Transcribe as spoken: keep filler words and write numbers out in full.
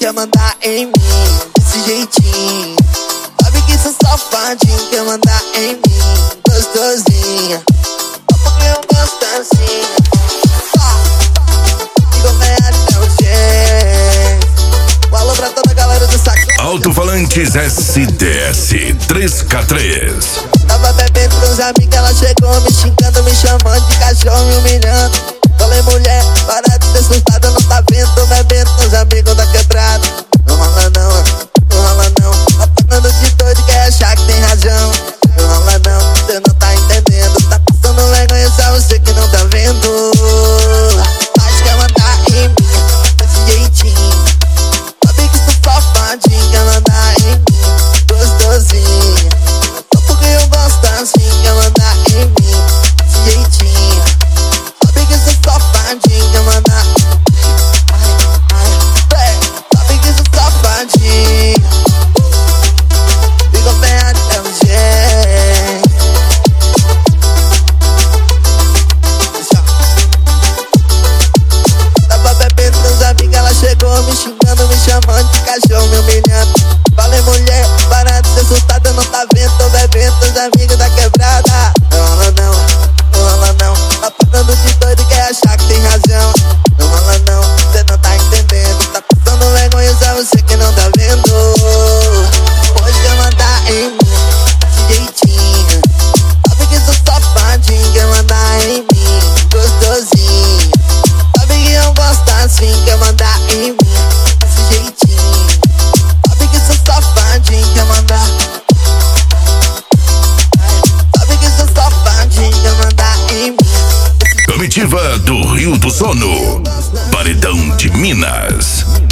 quer mandar em mim, desse jeitinho. Sabe que sou safadinho, quer mandar em mim, gostosinha. Só porque eu gosto assim. Ficou ganhado até o jeito. Falou pra toda a galera do saco. Alto-falantes S D S três K três. Tava bebendo com os amigos, ela chegou me xingando, me chamando de cachorro, me humilhando. Falei, mulher, para de ser assustada, não tá vendo? Tô bebendo com os amigos da quebrada. Não rola não, não rola não. Tá pagando de doido, quer achar que tem razão. Não rola não, cê não tá entendendo. Tá passando vergonha, só você que não tá vendo. Mas quer mandar em mim, desse jeitinho. Sabe que sou safadinho, quer mandar em mim, gostosinha. Só porque eu gosto assim, quer mandar em mim, desse jeitinho. Sabe que sou safadinho, quer mandar. Sabe que sou safadinho. Ficou ferrado até o jeito. Tava bebendo com os amigos, ela chegou me xingando, me chamando de cachorro, me humilhando. Falei, mulher, para de ser assustada, não tá vendo? Tô bebendo com os amigos da quebrada. Não rola não, não rola não. Tá pagando de doido, quer achar que tem razão. Não rola não, cê não tá entendendo. Tá passando vergonha, só você que não tá vendo. Pode quer mandar em mim, desse jeitinho. Sabe que sou safadinho, quer mandar em mim, gostosinho. Sabe que eu gosto assim, quer mandar em mim, desse jeitinho. Sabe que sou safadinho, quer mandar. Sabe que sou safadinho, quer mandar em mim. Comitiva do Rio do Sono, Paredão de Minas.